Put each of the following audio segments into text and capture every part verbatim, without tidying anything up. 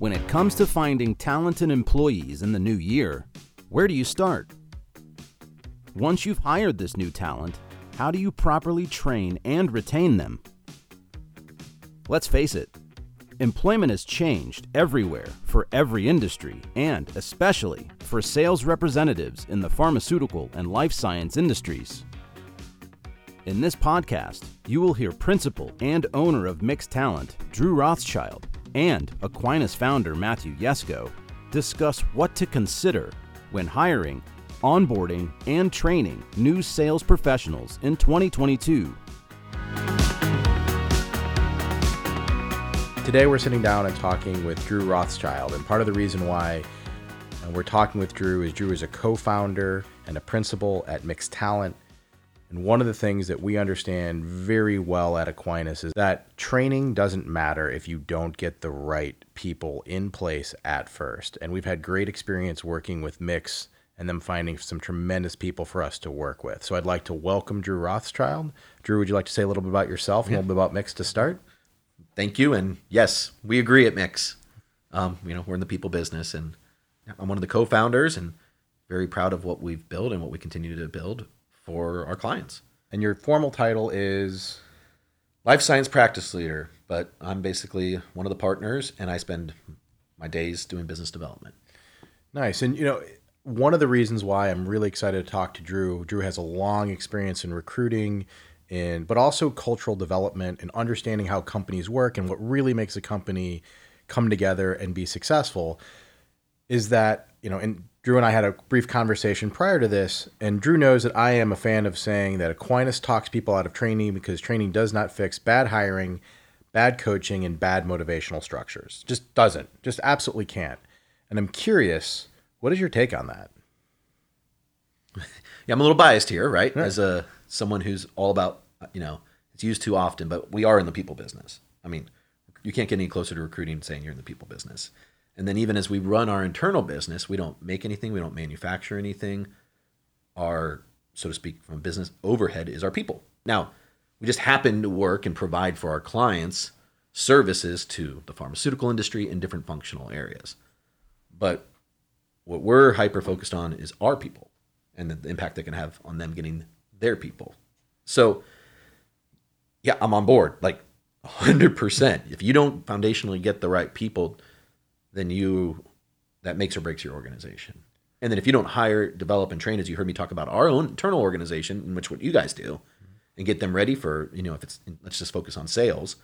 When it comes to finding talented employees in the new year, where do you start? Once you've hired this new talent, how do you properly train and retain them? Let's face it, employment has changed everywhere for every industry and especially for sales representatives in the pharmaceutical and life science industries. In this podcast, you will hear principal and owner of Mix Talent, Drew Rothschild, and Aquinas founder Matthew Yesko discuss what to consider when hiring, onboarding, and training new sales professionals in twenty twenty-two. Today we're sitting down and talking with Drew Rothschild, and part of the reason why we're talking with Drew is Drew is a co-founder and a principal at Mix Talent. And one of the things that we understand very well at Aquinas is that training doesn't matter if you don't get the right people in place at first. And we've had great experience working with Mix and them finding some tremendous people for us to work with. So I'd like to welcome Drew Rothschild. Drew, would you like to say a little bit about yourself and yeah. a little bit about Mix to start? Thank you. And yes, we agree at Mix. Um, you know, we're in the people business, and I'm one of the co-founders and very proud of what we've built and what we continue to build for our clients. And your formal title is? Life Science Practice Leader, but I'm basically one of the partners, and I spend my days doing business development. Nice. And, you know, one of the reasons why I'm really excited to talk to Drew, Drew has a long experience in recruiting, in, but also cultural development and understanding how companies work and what really makes a company come together and be successful is that, you know, and Drew and I had a brief conversation prior to this, and Drew knows that I am a fan of saying that Aquinas talks people out of training because training does not fix bad hiring, bad coaching, and bad motivational structures. Just doesn't. Just absolutely can't. And I'm curious, what is your take on that? Yeah, I'm a little biased here, right? Yeah. As a someone who's all about, you know, it's used too often, but we are in the people business. I mean, you can't get any closer to recruiting saying you're in the people business. And then even as we run our internal business, we don't make anything, we don't manufacture anything. Our, so to speak, from business overhead is our people. Now, we just happen to work and provide for our clients services to the pharmaceutical industry in different functional areas. But what we're hyper-focused on is our people and the, the impact they can have on them getting their people. So, yeah, I'm on board, like one hundred percent. If you don't foundationally get the right people, then you, that makes or breaks your organization. And then if you don't hire, develop, and train, as you heard me talk about our own internal organization, in which what you guys do, and get them ready for, you know, if it's, let's just focus on sales.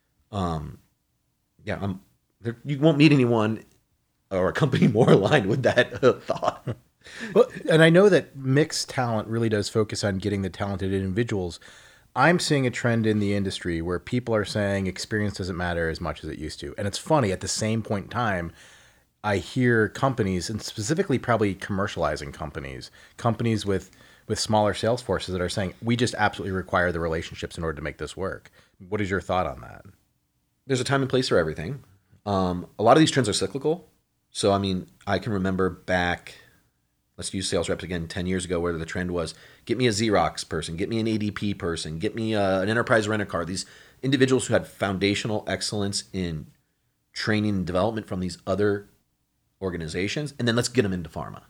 Um, yeah, I'm, there, you won't meet anyone or a company more aligned with that uh, thought. Well, and I know that Mix Talent really does focus on getting the talented individuals. I'm seeing a trend in the industry where people are saying experience doesn't matter as much as it used to. And it's funny, at the same point in time, I hear companies, and specifically probably commercializing companies, companies with, with smaller sales forces that are saying, we just absolutely require the relationships in order to make this work. What is your thought on that? There's a time and place for everything. Um, a lot of these trends are cyclical. So, I mean, I can remember back, let's use sales reps again, ten years ago, where the trend was, get me a Xerox person, get me an A D P person, get me a, an enterprise rent-a-car. These individuals who had foundational excellence in training and development from these other organizations, and then let's get them into pharma.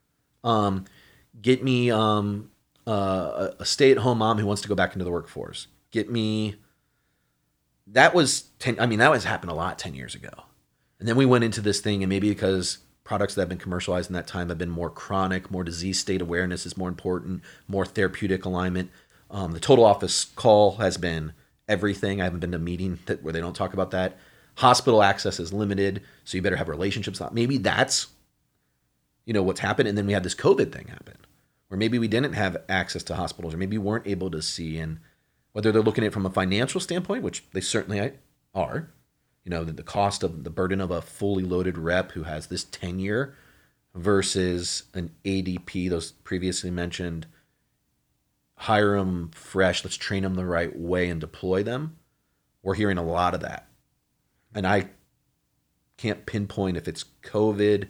Um, get me um, uh, a stay-at-home mom who wants to go back into the workforce. Get me, that was, ten, I mean, that was happened a lot ten years ago. And then we went into this thing, and maybe because products that have been commercialized in that time have been more chronic, more disease state awareness is more important, more therapeutic alignment. Um, the total office call has been everything. I haven't been to a meeting that, where they don't talk about that. Hospital access is limited, so you better have relationships. Maybe that's, you know, what's happened. And then we had this COVID thing happen, where maybe we didn't have access to hospitals, or maybe we weren't able to see. And whether they're looking at it from a financial standpoint, which they certainly are, you know, the, the cost of the burden of a fully loaded rep who has this tenure versus an A D P, those previously mentioned, hire them fresh, let's train them the right way and deploy them. We're hearing a lot of that. And I can't pinpoint if it's COVID,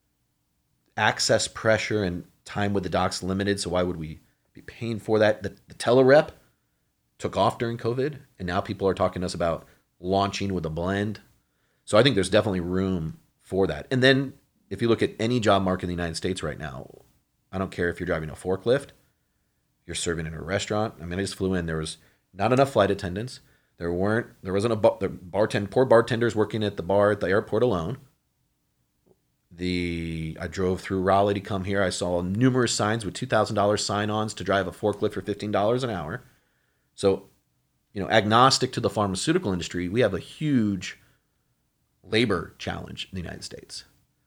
access pressure, and time with the docs limited, so why would we be paying for that? The, the telerep took off during COVID, and now people are talking to us about launching with a blend. So I think there's definitely room for that. And then if you look at any job market in the United States right now, I don't care if you're driving a forklift, you're serving in a restaurant. I mean, I just flew in. There was not enough flight attendants. There weren't. There wasn't a bar, the bartend poor bartenders working at the bar at the airport alone. The I drove through Raleigh to come here. I saw numerous signs with two thousand dollars sign-ons to drive a forklift for fifteen dollars an hour. So, you know, agnostic to the pharmaceutical industry, we have a huge labor challenge in the United States.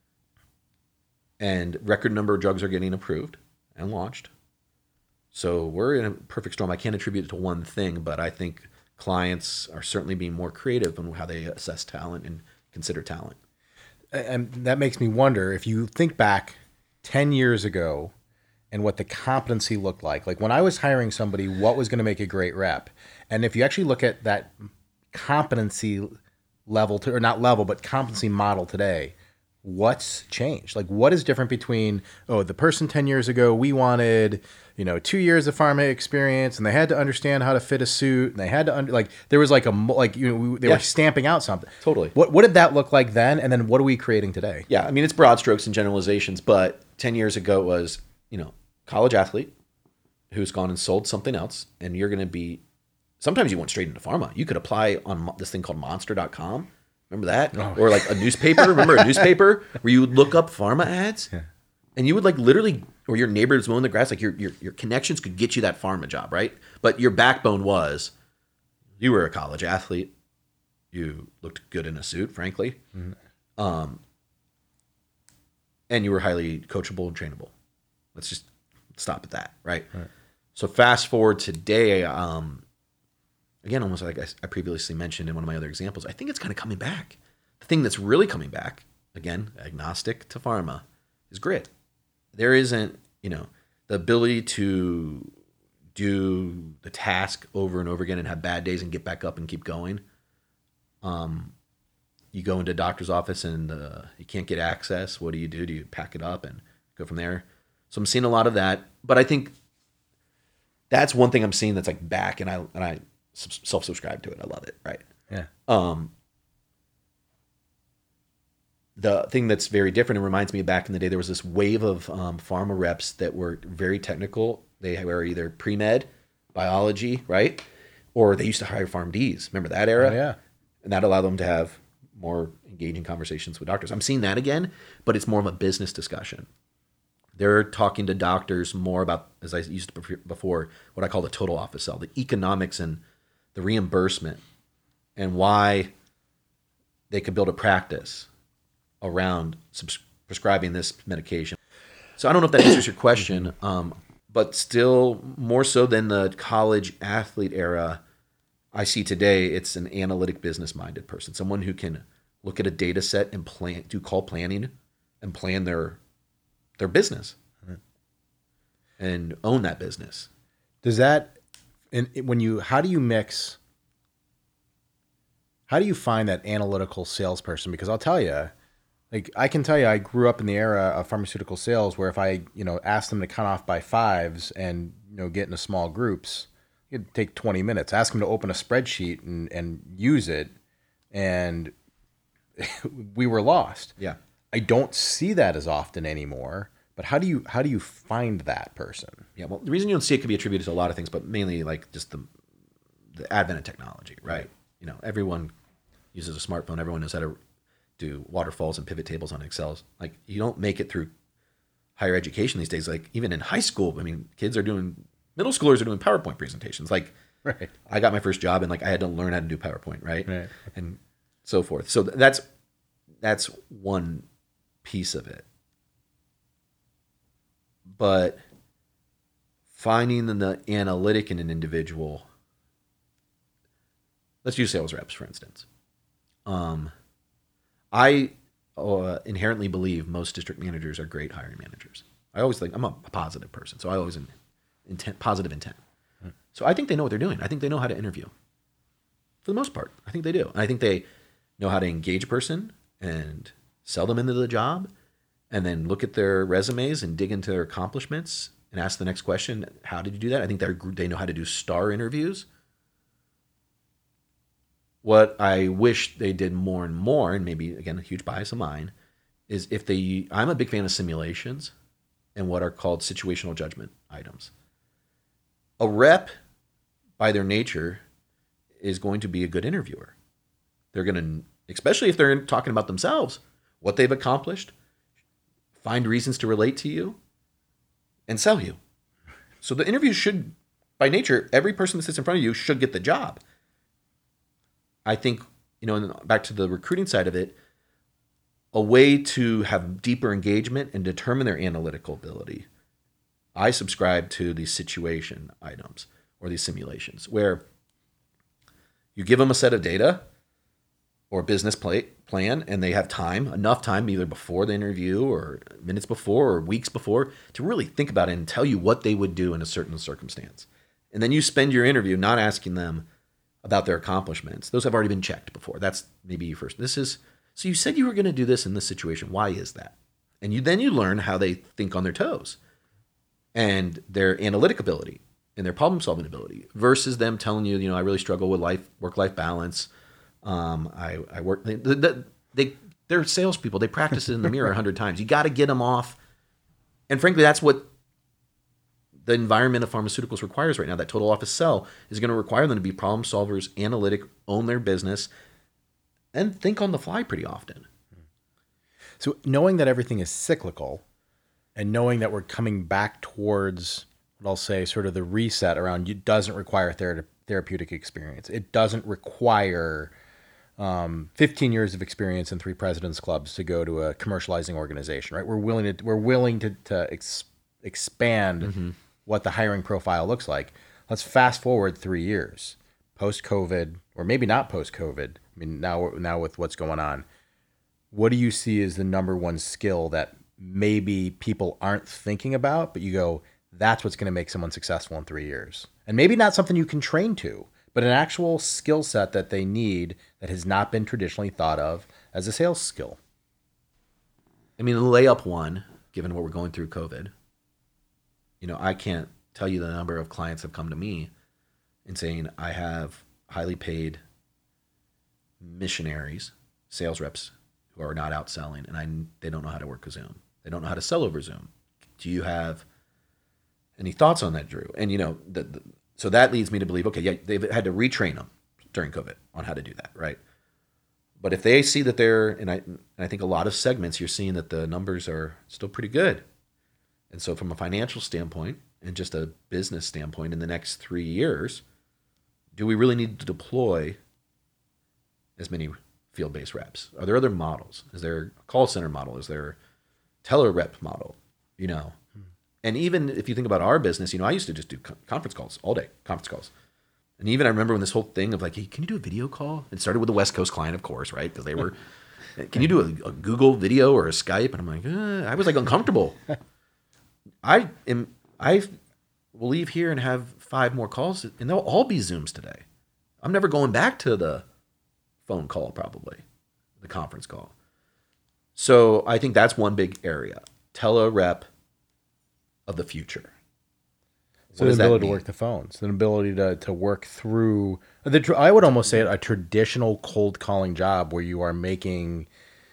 And record number of drugs are getting approved and launched. So we're in a perfect storm. I can't attribute it to one thing, but I think clients are certainly being more creative in how they assess talent and consider talent. And that makes me wonder, if you think back ten years ago and what the competency looked like, like when I was hiring somebody, what was going to make a great rep? And if you actually look at that competency level, to, or not level, but competency model today, what's changed? Like, what is different between, oh, the person ten years ago, we wanted, you know, two years of pharma experience, and they had to understand how to fit a suit, and they had to, under, like, there was like a, like, you know, they yeah. were stamping out something. Totally. What what did that look like then, and then what are we creating today? Yeah, I mean, it's broad strokes and generalizations, but ten years ago it was, you know, college athlete who's gone and sold something else, and you're going to be, sometimes you went straight into pharma. You could apply on this thing called monster dot com. Remember that? Oh. Or like a newspaper. Remember a newspaper where you would look up pharma ads? Yeah. And you would like literally, or your neighbors mowing the grass, like your, your your connections could get you that pharma job, right? But your backbone was you were a college athlete. You looked good in a suit, frankly. Mm-hmm. Um, and you were highly coachable and trainable. Let's just stop at that, right? right. So fast forward today, um, again, almost like I, I previously mentioned in one of my other examples, I think it's kind of coming back. The thing that's really coming back, again, agnostic to pharma, is grit. There isn't, you know, the ability to do the task over and over again and have bad days and get back up and keep going. Um, you go into a doctor's office and uh, you can't get access. What do you do? Do you pack it up and go from there? So I'm seeing a lot of that, but I think that's one thing I'm seeing that's like back, and I and I self-subscribe to it. I love it. Right. Yeah. Um. The thing that's very different, and reminds me of back in the day, there was this wave of um, pharma reps that were very technical. They were either pre-med, biology, right? Or they used to hire PharmDs. Remember that era? Oh, yeah. And that allowed them to have more engaging conversations with doctors. I'm seeing that again, but it's more of a business discussion. They're talking to doctors more about, as I used to before, what I call the total office sell, the economics and the reimbursement, and why they could build a practice around subs- prescribing this medication. So I don't know if that answers your question, um, but still more so than the college athlete era I see today, it's an analytic business-minded person, someone who can look at a data set and plan, do call planning and plan their their business mm-hmm. and own that business. Does that, and when you, how do you mix, how do you find that analytical salesperson? Because I'll tell you, like, I can tell you, I grew up in the era of pharmaceutical sales where if I, you know, asked them to count off by fives and, you know, get into small groups, it'd take twenty minutes. Ask them to open a spreadsheet and, and use it, and we were lost. Yeah. I don't see that as often anymore. But how do you how do you find that person? Yeah, well, the reason you don't see it could be attributed to a lot of things, but mainly like just the the advent of technology, right? right. You know, everyone uses a smartphone. Everyone knows how to do waterfalls and pivot tables on Excel. Like, you don't make it through higher education these days. Like, even in high school, I mean, kids are doing, middle schoolers are doing PowerPoint presentations. Like, right. I got my first job and like I had to learn how to do PowerPoint, right? right. And so forth. So that's that's one piece of it. But finding the analytic in an individual, let's use sales reps, for instance. Um, I uh, inherently believe most district managers are great hiring managers. I always think, I'm a positive person, so I always in, intent, positive intent. Hmm. So I think they know what they're doing. I think they know how to interview. For the most part, I think they do. And I think they know how to engage a person and sell them into the job, and then look at their resumes and dig into their accomplishments and ask the next question, how did you do that? I think they they know how to do star interviews. What I wish they did more and more, and maybe, again, a huge bias of mine, is if they, I'm a big fan of simulations and what are called situational judgment items. A rep, by their nature, is going to be a good interviewer. They're going to, especially if they're talking about themselves, what they've accomplished, find reasons to relate to you, and sell you. So the interview should, by nature, every person that sits in front of you should get the job. I think, you know, back to the recruiting side of it, a way to have deeper engagement and determine their analytical ability, I subscribe to these situation items or these simulations where you give them a set of data or business play, plan, and they have time, enough time, either before the interview or minutes before or weeks before, to really think about it and tell you what they would do in a certain circumstance. And then you spend your interview not asking them about their accomplishments. Those have already been checked before. That's maybe you first. This is, so you said you were going to do this in this situation. Why is that? And you then you learn how they think on their toes and their analytic ability and their problem solving ability versus them telling you, you know, I really struggle with life, work-life balance. Um, I, I work, they, they, they, they're salespeople. They practice it in the mirror a hundred times. You got to get them off. And frankly, that's what the environment of pharmaceuticals requires right now. That total office sell is going to require them to be problem solvers, analytic, own their business, and think on the fly pretty often. So knowing that everything is cyclical and knowing that we're coming back towards what I'll say sort of the reset around it doesn't require thera- therapeutic experience. It doesn't require um, fifteen years of experience in three presidents clubs to go to a commercializing organization, right? We're willing to, we're willing to, to ex- expand mm-hmm. what the hiring profile looks like. Let's fast forward three years post-COVID, or maybe not post-COVID. I mean, now, now with what's going on, what do you see as the number one skill that maybe people aren't thinking about, but you go, that's what's going to make someone successful in three years? And maybe not something you can train to, but an actual skill set that they need that has not been traditionally thought of as a sales skill. I mean, layup one, given what we're going through COVID, you know, I can't tell you the number of clients that have come to me and saying, I have highly paid missionaries, sales reps who are not out selling, and I, they don't know how to work a Zoom. They don't know how to sell over Zoom. Do you have any thoughts on that, Drew? And, you know, the, the, so that leads me to believe, okay, yeah, they've had to retrain them during COVID on how to do that, right? But if they see that they're, and I, and I think a lot of segments, you're seeing that the numbers are still pretty good. And so from a financial standpoint and just a business standpoint, in the next three years, do we really need to deploy as many field-based reps? Are there other models? Is there a call center model? Is there a tele-rep model? You know, hmm. And even if you think about our business, you know, I used to just do conference calls all day, conference calls. And even I remember when this whole thing of like, hey, can you do a video call? It started with a West Coast client, of course, right? Because they were, can you do a, a Google video or a Skype? And I'm like, uh, I was like uncomfortable. I am, I will leave here and have five more calls, and they'll all be Zooms today. I'm never going back to the phone call, probably, the conference call. So I think that's one big area. Tele-rep of the future. So the ability to work the phones, the ability to, to work through, the, I would almost say a traditional cold calling job where you are making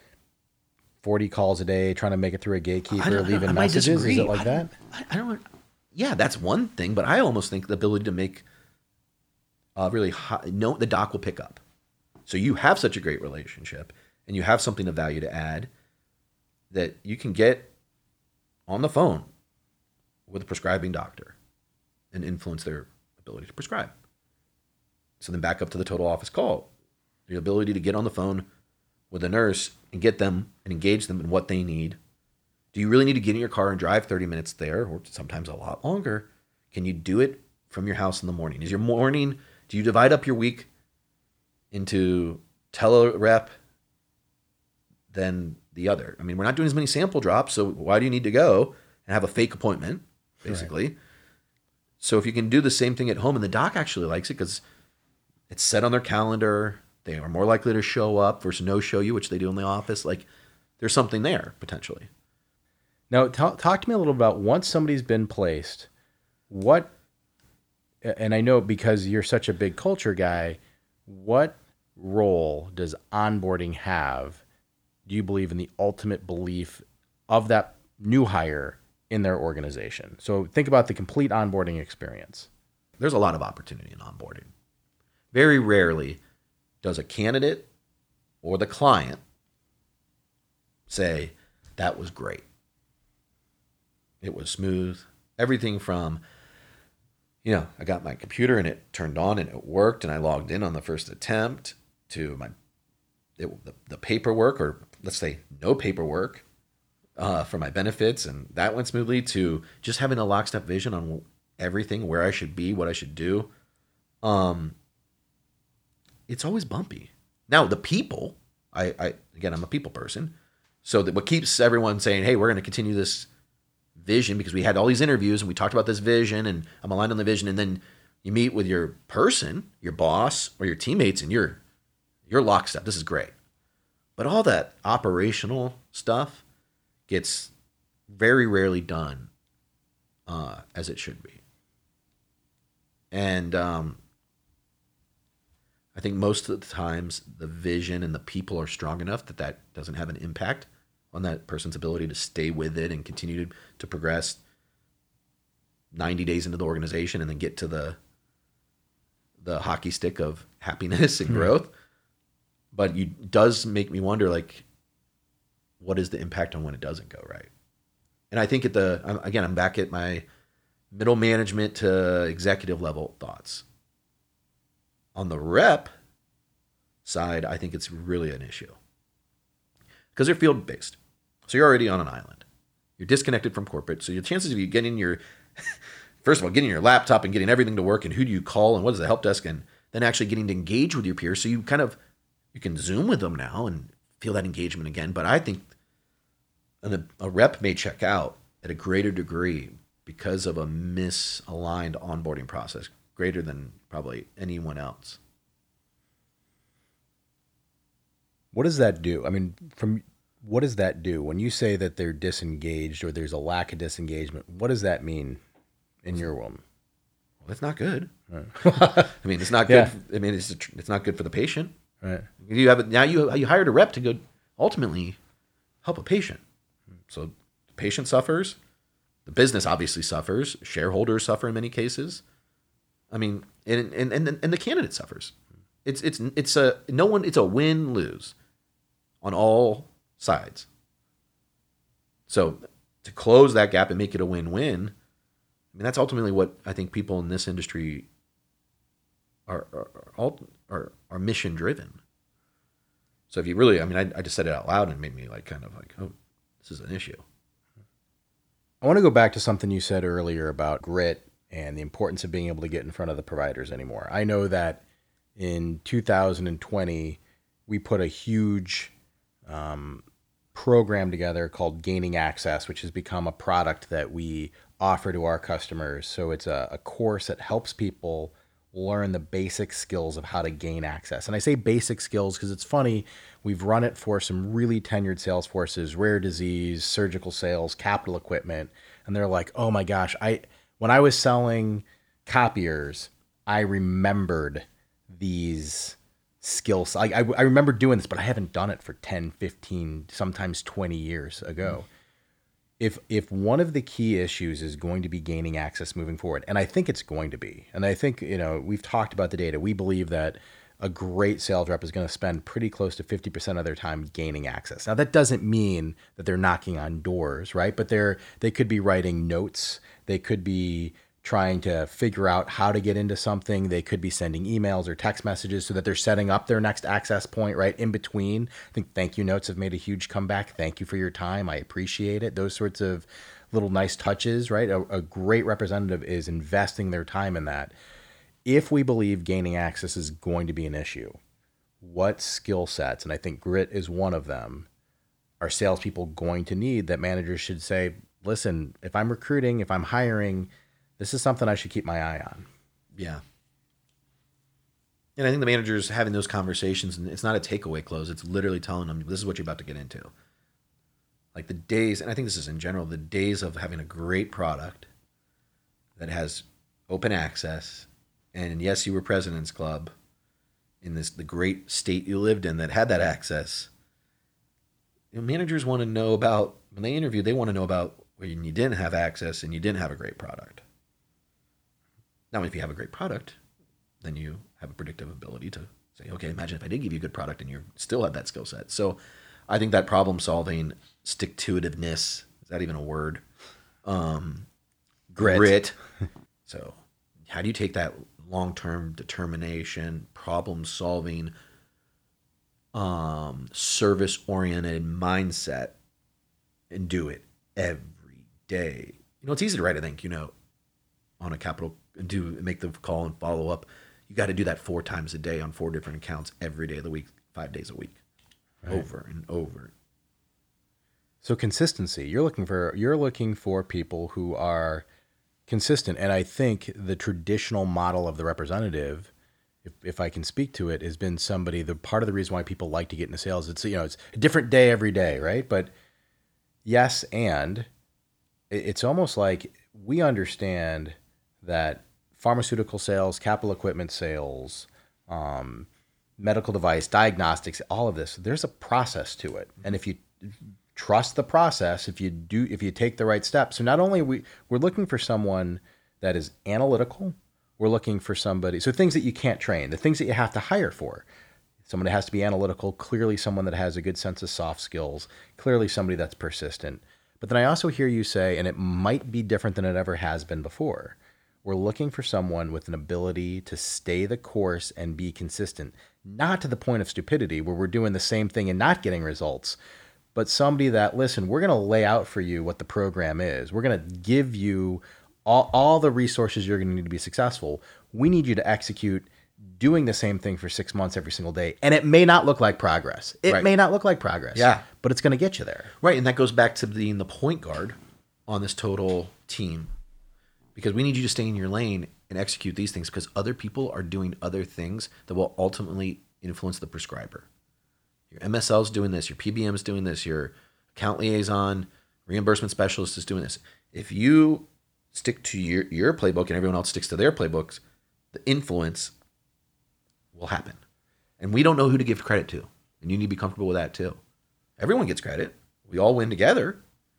forty calls a day, trying to make it through a gatekeeper, leaving I messages. Is it like I that? I, I don't. Yeah, that's one thing, but I almost think the ability to make uh, really high, no, the doc will pick up. So you have such a great relationship, and you have something of value to add that you can get on the phone with a prescribing doctor and influence their ability to prescribe. So then back up to the total office call, the ability to get on the phone with a nurse and get them and engage them in what they need. Do you really need to get in your car and drive thirty minutes there, or sometimes a lot longer? Can you do it from your house in the morning? Is your morning, do you divide up your week into tele-rep than the other? I mean, we're not doing as many sample drops, so why do you need to go and have a fake appointment, basically? Right. So if you can do the same thing at home, and the doc actually likes it because it's set on their calendar, they are more likely to show up versus no show you, which they do in the office. Like, there's something there potentially. Now, talk, talk to me a little about once somebody's been placed, what, and I know because you're such a big culture guy, what role does onboarding have, do you believe, in the ultimate belief of that new hire in their organization? So think about the complete onboarding experience. There's a lot of opportunity in onboarding. Very rarely does a candidate or the client say, that was great. It was smooth. Everything from, you know, I got my computer and it turned on and it worked and I logged in on the first attempt, to my it, the, the paperwork, or let's say no paperwork uh, for my benefits, and that went smoothly, to just having a lockstep vision on everything, where I should be, what I should do. Um, it's always bumpy. Now, the people, I, I again, I'm a people person. So that what keeps everyone saying, hey, we're going to continue this vision because we had all these interviews and we talked about this vision and I'm aligned on the vision. And then you meet with your person, your boss or your teammates, and you're, you're lockstep. This is great. But all that operational stuff gets very rarely done uh, as it should be. And um, I think most of the times the vision and the people are strong enough that that doesn't have an impact on that person's ability to stay with it and continue to, to progress ninety days into the organization and then get to the the hockey stick of happiness and growth. Mm-hmm. But it does make me wonder, like, what is the impact on when it doesn't go right? And I think at the, again, I'm back at my middle management to executive level thoughts. On the rep side, I think it's really an issue because they're field based. So you're already on an island. You're disconnected from corporate. So your chances of you getting your, first of all, getting your laptop and getting everything to work, and who do you call and what is the help desk, and then actually getting to engage with your peers. So you kind of, you can Zoom with them now and feel that engagement again. But I think an, a rep may check out at a greater degree because of a misaligned onboarding process, greater than probably anyone else. What does that do? I mean, from what does that do when you say that they're disengaged or there's a lack of disengagement? What does that mean in your world? Well, that's not good. Right. I mean, it's not good. Yeah. I mean, it's it's not good for the patient. Right. You have now you you hired a rep to go ultimately help a patient. So the patient suffers, the business obviously suffers, shareholders suffer in many cases. I mean, and and and, and the candidate suffers. It's it's it's a no one. It's a win lose on all sides. So to close that gap and make it a win win, I mean, that's ultimately what I think people in this industry are are are, are mission driven. So if you really, I mean, I, I just said it out loud and it made me like kind of like, oh, this is an issue. I want to go back to something you said earlier about grit and the importance of being able to get in front of the providers anymore. I know that in two thousand twenty, we put a huge um, program together called Gaining Access, which has become a product that we offer to our customers. So it's a, a course that helps people learn the basic skills of how to gain access. And I say basic skills because it's funny. We've run it for some really tenured sales forces, rare disease, surgical sales, capital equipment. And they're like, oh my gosh, I when I was selling copiers, I remembered these skills. I, I, I remember doing this, but I haven't done it for ten, fifteen, sometimes twenty years ago. Mm. If if one of the key issues is going to be gaining access moving forward, and I think it's going to be, and I think, you know, we've talked about the data. We believe that a great sales rep is going to spend pretty close to fifty percent of their time gaining access. Now, that doesn't mean that they're knocking on doors, right? But they're they could be writing notes. They could be trying to figure out how to get into something. They could be sending emails or text messages so that they're setting up their next access point, right? In between. I think thank you notes have made a huge comeback. Thank you for your time. I appreciate it. Those sorts of little nice touches, right? A, a great representative is investing their time in that. If we believe gaining access is going to be an issue, what skill sets, and I think grit is one of them, are salespeople going to need that managers should say, listen, if I'm recruiting, if I'm hiring, this is something I should keep my eye on. Yeah. And I think the manager's having those conversations, and it's not a takeaway close. It's literally telling them, this is what you're about to get into. Like the days, and I think this is in general, the days of having a great product that has open access, and yes, you were President's Club, in this the great state you lived in that had that access. You know, managers want to know about, when they interview, they want to know about when you didn't have access and you didn't have a great product. Now, if you have a great product, then you have a predictive ability to say, okay, imagine if I did give you a good product and you still have that skill set. So I think that problem solving, stick-to-itiveness, is that even a word? Um, Grit. Grit. So how do you take that long-term determination, problem solving, um, service-oriented mindset and do it every day? You know, it's easy to write a thank you note on a capital and do make the call and follow up. You got to do that four times a day on four different accounts every day of the week, five days a week, right. Over and over. So consistency, you're looking for, you're looking for people who are consistent. And I think the traditional model of the representative, if, if I can speak to it, has been somebody, the part of the reason why people like to get into sales, it's, you know, it's a different day every day, right? But yes, and it's almost like we understand that pharmaceutical sales, capital equipment sales, um, medical device, diagnostics, all of this, there's a process to it. And if you trust the process, if you do, if you take the right steps, so not only are we, we're looking for someone that is analytical, we're looking for somebody, so things that you can't train, the things that you have to hire for. Someone that has to be analytical, clearly someone that has a good sense of soft skills, clearly somebody that's persistent. But then I also hear you say, and it might be different than it ever has been before, we're looking for someone with an ability to stay the course and be consistent, not to the point of stupidity where we're doing the same thing and not getting results, but somebody that, listen, we're going to lay out for you what the program is. We're going to give you all, all the resources you're going to need to be successful. We need you to execute doing the same thing for six months every single day. And it may not look like progress. It right. may not look like progress. Yeah. But it's going to get you there. Right. And that goes back to being the point guard on this total team. Because we need you to stay in your lane and execute these things because other people are doing other things that will ultimately influence the prescriber. Your M S L is doing this, your P B M is doing this, your account liaison, reimbursement specialist is doing this. If you stick to your, your playbook and everyone else sticks to their playbooks, the influence will happen. And we don't know who to give credit to. And you need to be comfortable with that too. Everyone gets credit. We all win together.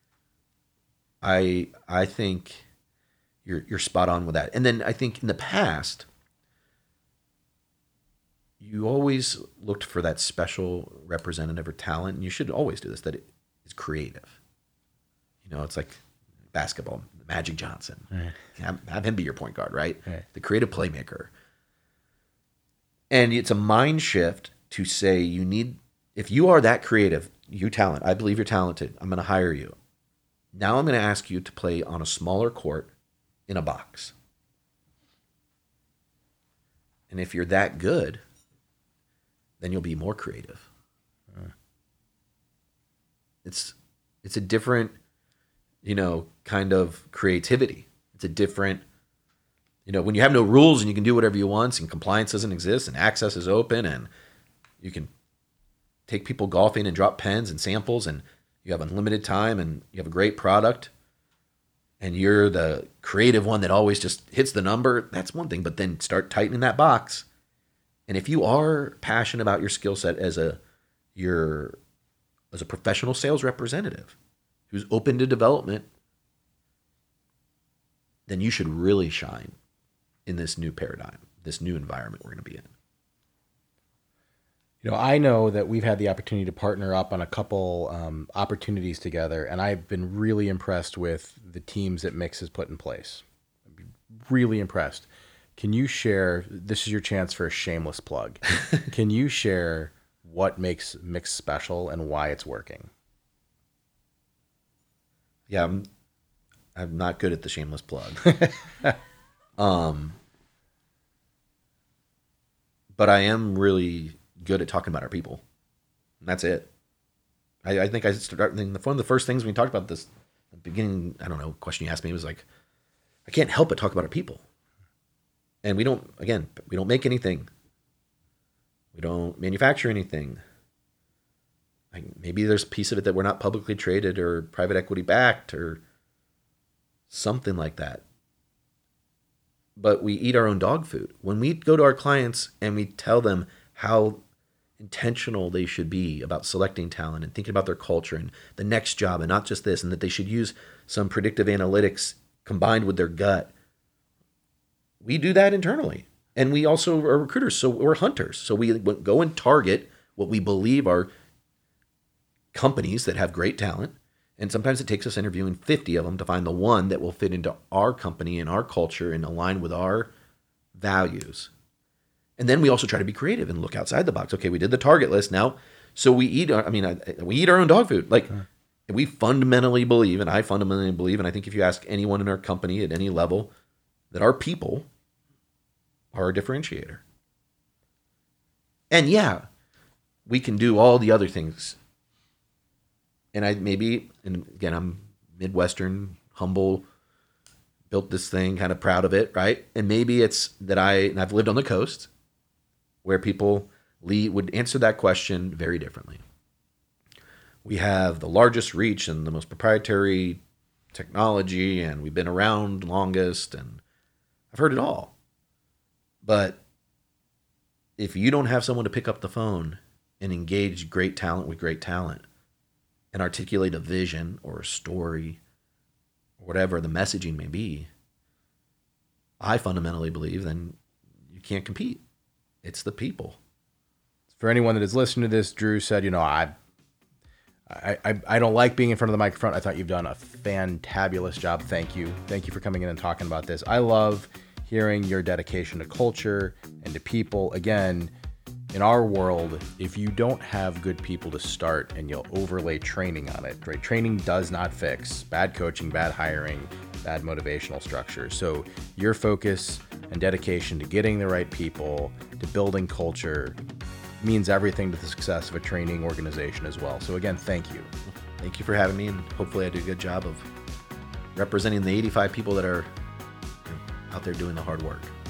I I think You're you're spot on with that. And then I think in the past, you always looked for that special representative or talent, and you should always do this, that it is creative. You know, it's like basketball, Magic Johnson. Right. Have, have him be your point guard, right? right? The creative playmaker. And it's a mind shift to say you need, if you are that creative, you talent, I believe you're talented, I'm going to hire you. Now I'm going to ask you to play on a smaller court in a box. And if you're that good, then you'll be more creative. Uh, it's it's a different, you know, kind of creativity. It's a different, you know, when you have no rules and you can do whatever you want and compliance doesn't exist and access is open and you can take people golfing and drop pens and samples and you have unlimited time and you have a great product and you're the creative one that always just hits the number, that's one thing. But then start tightening that box. And if you are passionate about your skill set as a your as a professional sales representative who's open to development, then you should really shine in this new paradigm, this new environment we're going to be in. You know, I know that we've had the opportunity to partner up on a couple um, opportunities together, and I've been really impressed with the teams that Mix has put in place. Really impressed. Can you share, this is your chance for a shameless plug. Can you share what makes Mix special and why it's working? Yeah, I'm, I'm not good at the shameless plug. um, but I am really good at talking about our people. And that's it. I, I think I started, one of the first things we talked about this, the beginning, I don't know, question you asked me was like, I can't help but talk about our people. And we don't, again, we don't make anything. We don't manufacture anything. Like maybe there's a piece of it that we're not publicly traded or private equity backed or something like that. But we eat our own dog food. When we go to our clients and we tell them how intentional they should be about selecting talent and thinking about their culture and the next job and not just this, and that they should use some predictive analytics combined with their gut. We do that internally. And we also are recruiters, so we're hunters. So we go and target what we believe are companies that have great talent. And sometimes it takes us interviewing fifty of them to find the one that will fit into our company and our culture and align with our values. And then we also try to be creative and look outside the box. Okay, we did the target list now. So we eat, I mean, we eat our own dog food. Like, okay. We fundamentally believe, and I fundamentally believe, and I think if you ask anyone in our company at any level, that our people are a differentiator. And yeah, we can do all the other things. And I maybe, and again, I'm Midwestern, humble, built this thing, kind of proud of it, right? And maybe it's that I, and I've lived on the coast where people lead, would answer that question very differently. We have the largest reach and the most proprietary technology, and we've been around longest, and I've heard it all. But if you don't have someone to pick up the phone and engage great talent with great talent and articulate a vision or a story, or whatever the messaging may be, I fundamentally believe then you can't compete. It's the people. For anyone that is listening to this, Drew said, you know, I, I, I, I don't like being in front of the microphone. I thought you've done a fantabulous job. Thank you. Thank you for coming in and talking about this. I love hearing your dedication to culture and to people. Again, in our world, if you don't have good people to start and you'll overlay training on it, right? Training does not fix bad coaching, bad hiring, bad motivational structure. So your focus and dedication to getting the right people, to building culture, means everything to the success of a training organization as well. So again, thank you. Thank you for having me, and hopefully I did a good job of representing the eighty-five people that are out there doing the hard work.